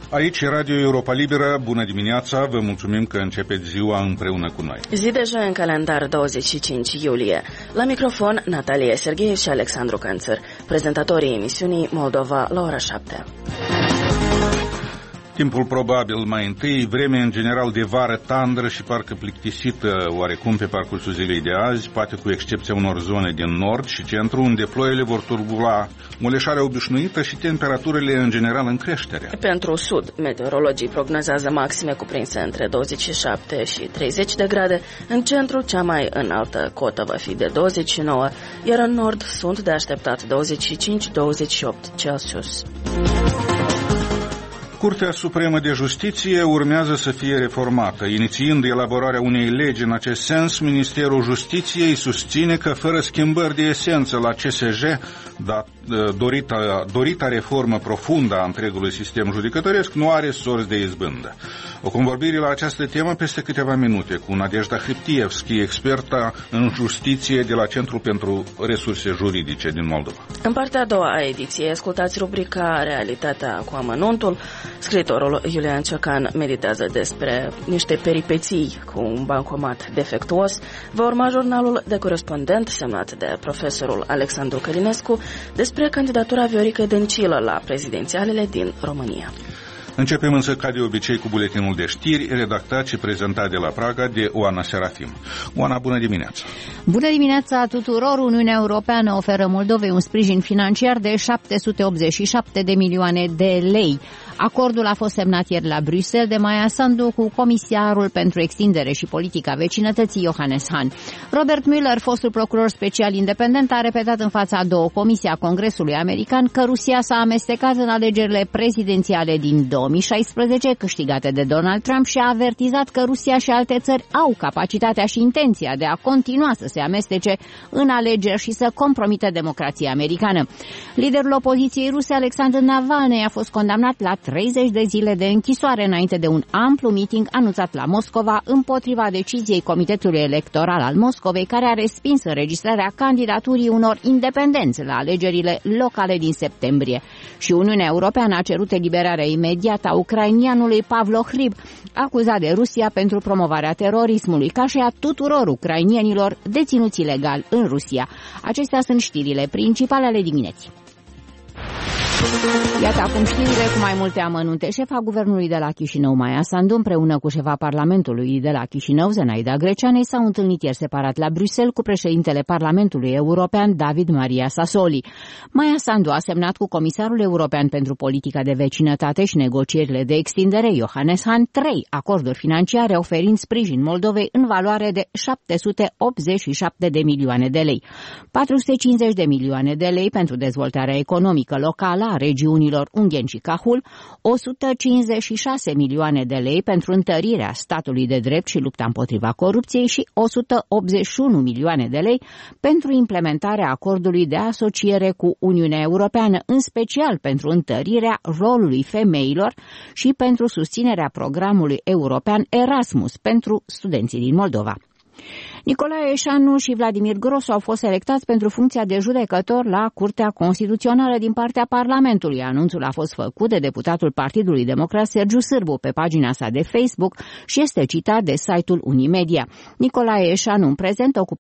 Aici Radio Europa Liberă, bună dimineața, vă mulțumim că începeți ziua împreună cu noi. Zi de joi în calendar 25 iulie. La microfon Natalia Serghei și Alexandru Canțăr, prezentatorii emisiunii Moldova la ora 7. Timpul probabil mai întâi, vreme în general de vară tandră și parcă plictisită oarecum pe parcursul zilei de azi, poate cu excepția unor zone din nord și centru, unde ploile vor turbula muleșarea obișnuită și temperaturile în general în creștere. Pentru sud, meteorologii prognozează maxime cuprinse între 27 și 30 de grade, în centru cea mai înaltă cotă va fi de 29, iar în nord sunt de așteptat 25-28 Celsius. Curtea Supremă de Justiție urmează să fie reformată. Inițiind elaborarea unei legi în acest sens, Ministerul Justiției susține că fără schimbări de esență la CSJ, dorita reformă profundă a întregului sistem judecătoresc nu are sorți de izbândă. O convorbire la această temă peste câteva minute cu Nadejda Hriptievski, experta în justiție de la Centrul pentru Resurse Juridice din Moldova. În partea a doua a ediției ascultați rubrica Realitatea cu amănuntul. Scriitorul Iulian Ciocan meditează despre niște peripeții cu un bancomat defectuos. Va urma jurnalul de corespondent semnat de profesorul Alexandru Călinescu despre candidatura Vioricăi Dăncilă la prezidențialele din România. Începem însă ca de obicei cu buletinul de știri, redactat și prezentat de la Praga de Oana Serafim. Oana, bună dimineața! Bună dimineața tuturor! Uniunea Europeană oferă Moldovei un sprijin financiar de 787 de milioane de lei. Acordul a fost semnat ieri la Bruxelles de Maia Sandu cu comisarul pentru extindere și politica vecinătății Johannes Hahn. Robert Mueller, fostul procuror special independent, a repetat în fața a două comisii a Congresului American că Rusia s-a amestecat în alegerile prezidențiale din 2016, câștigate de Donald Trump, și a avertizat că Rusia și alte țări au capacitatea și intenția de a continua să se amestece în alegeri și să compromită democrația americană. Liderul opoziției ruse, Alexander Navalny, a fost condamnat la 30 de zile de închisoare înainte de un amplu meeting anunțat la Moscova împotriva deciziei Comitetului Electoral al Moscovei, care a respins înregistrarea candidaturii unor independenți la alegerile locale din septembrie. Și Uniunea Europeană a cerut eliberarea imediată a ucrainianului Pavlo Hrib, acuzat de Rusia pentru promovarea terorismului, ca și a tuturor ucrainienilor deținuți ilegal în Rusia. Acestea sunt știrile principale ale dimineții. Iată acum știrile cu mai multe amănunte. Șefa guvernului de la Chișinău, Maia Sandu, împreună cu șefa Parlamentului de la Chișinău, Zenaida Greceanei, s-au întâlnit ieri separat la Bruxelles cu președintele Parlamentului European, David Maria Sassoli. Maia Sandu a semnat cu comisarul european pentru politica de vecinătate și negocierile de extindere, Johannes Hahn, 3 acorduri financiare oferind sprijin Moldovei în valoare de 787 de milioane de lei. 450 de milioane de lei pentru dezvoltarea economică locală a regiunilor Ungheni și Cahul, 156 milioane de lei pentru întărirea statului de drept și lupta împotriva corupției și 181 milioane de lei pentru implementarea acordului de asociere cu Uniunea Europeană, în special pentru întărirea rolului femeilor și pentru susținerea programului european Erasmus pentru studenții din Moldova. Nicolae Eșanu și Vladimir Grosu au fost selectați pentru funcția de judecător la Curtea Constituțională din partea Parlamentului. Anunțul a fost făcut de deputatul Partidului Democrat Sergiu Sârbu pe pagina sa de Facebook și este citat de site-ul Unimedia. Nicolae Eșanu în prezent